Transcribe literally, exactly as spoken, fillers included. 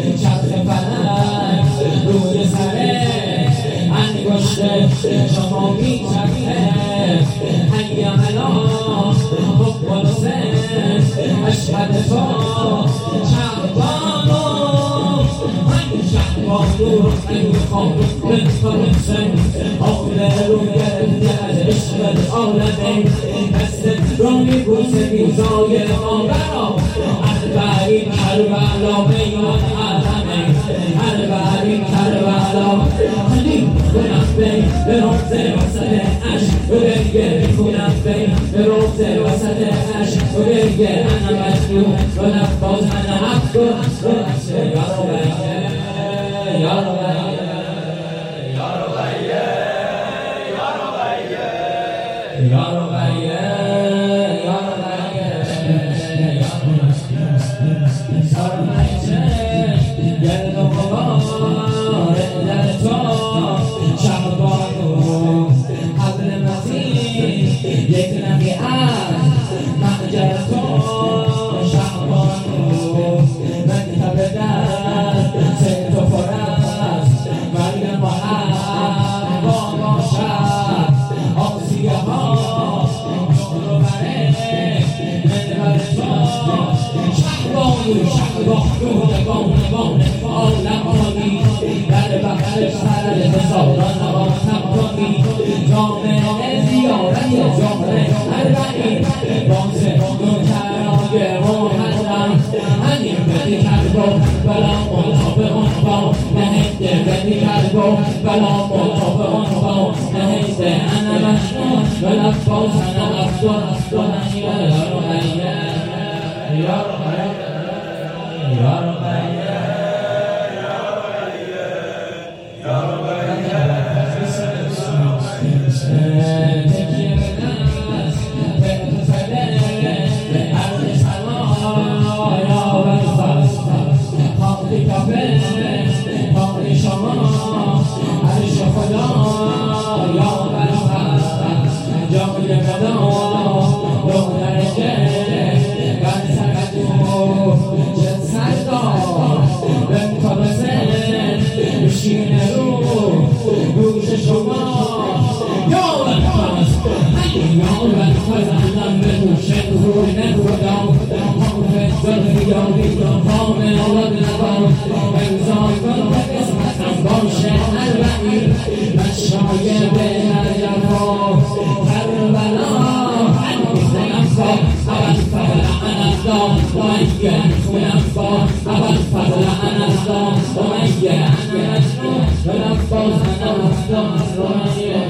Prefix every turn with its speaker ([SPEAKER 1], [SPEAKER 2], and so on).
[SPEAKER 1] چرخ فلک روی سره انگشت شما میچرخه حی علی حب الحسین اشهد تو شهبانو من شهبانو این خانم بنت حسین آخر رو گرفته از عشق عالمین دست رو میبوسه میزای ما برا البری کربلا میان عالمین البری کربلا خلیم کنم بین به روزه وسط عشق و بگه میکنم بین به روزه وسط عشق و بگه انا مجنون و نفاز انا عبدو و نفسه یارو بگه یارو بگه یارو بگه یارو بگه یارو بگه یارو بگه یارو بگه گرد و غبار در تو شهبانو حبل متین یک نفی از محجر تو شهبانو مکتب دست سه تو پر است مریم و حوا باشد آسیه ها نور و بره منبر تو شهبانو شهبانو نگاه نگاه عالم آنی در بغلش سرد حسابان نوان تبانی جامعه زیارت جامعه اربعین بانسه نوترهای محرم هنیم بدی کربو بلا مطابق با نهیده بدی کربو بلا مطابق با نهیده انا مجنون و لفاظ انا افضل و نهیه یارو غیه یارو غیه یارو غیه شینه رو گوش شما یا بنفاز یا بنفاز اندم به گوشه روی نبودم حافظ ظلفی یا بیدم قام اولاد نبام بگذار کن به قسمتم باشه اربعین مشای به نجفا کربلا انگیزه نفا اول فضل انزدام و اگه خونم با اول فضل انزدام و اگه و نفاز انا افضل